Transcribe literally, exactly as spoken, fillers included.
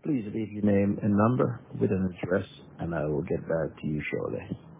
Please leave your name and number with an address, and I will get back to you shortly.